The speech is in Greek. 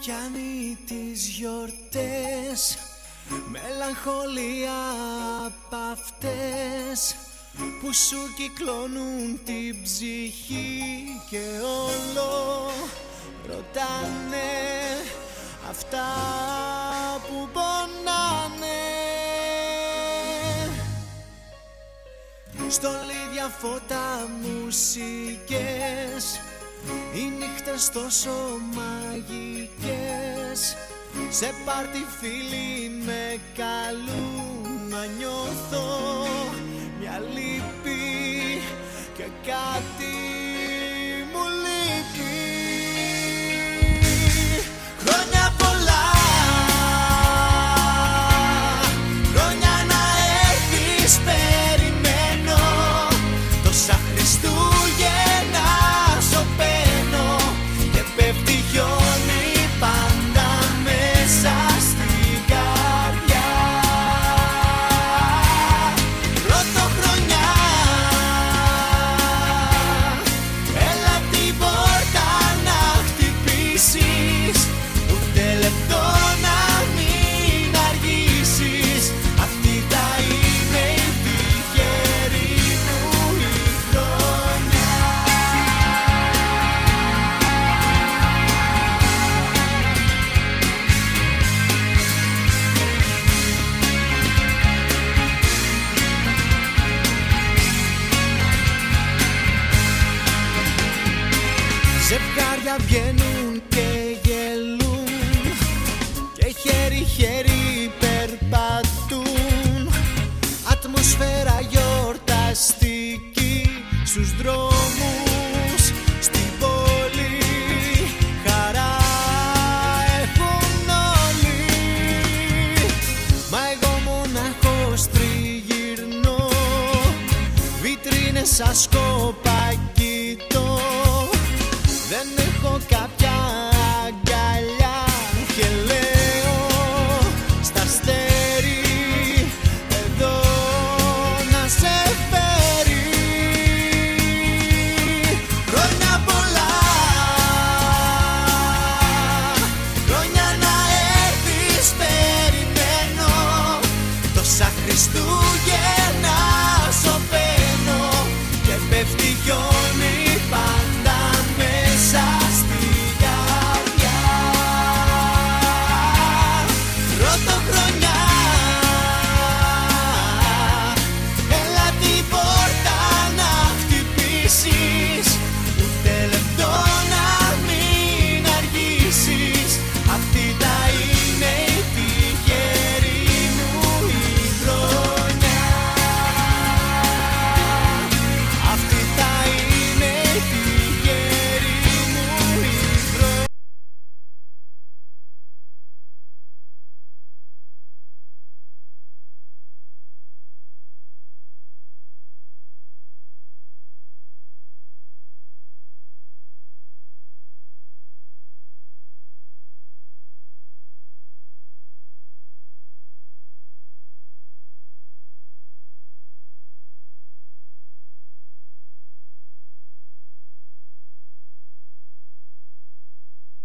πιάνει τις γιορτές, μελαγχολία απ' αυτές που σου κυκλώνουν την ψυχή και όλο ρωτάνε αυτά που πονάνε. Στολίδια, φώτα, μουσικές, οι νύχτες τόσο μαγικές. Σε πάρτι φίλοι με καλούν να νιώθω μια λύπη και κάτι μου λείπει. Χρόνια πολλά, χρόνια να έρθεις περιμένω, τόσα Χριστούγεννα σωπαίνω και πέφτει χιόνι πάντα μέσα στην καρδιά. Πρωτοχρονιά, έλα την πόρτα να χτυπήσεις, ούτε λεπτό να μην αργήσεις. Αυτή θα είναι η τυχερή μου η χρονιά. Ζευγάρια βγαίνουν και γελούν και χέρι-χέρι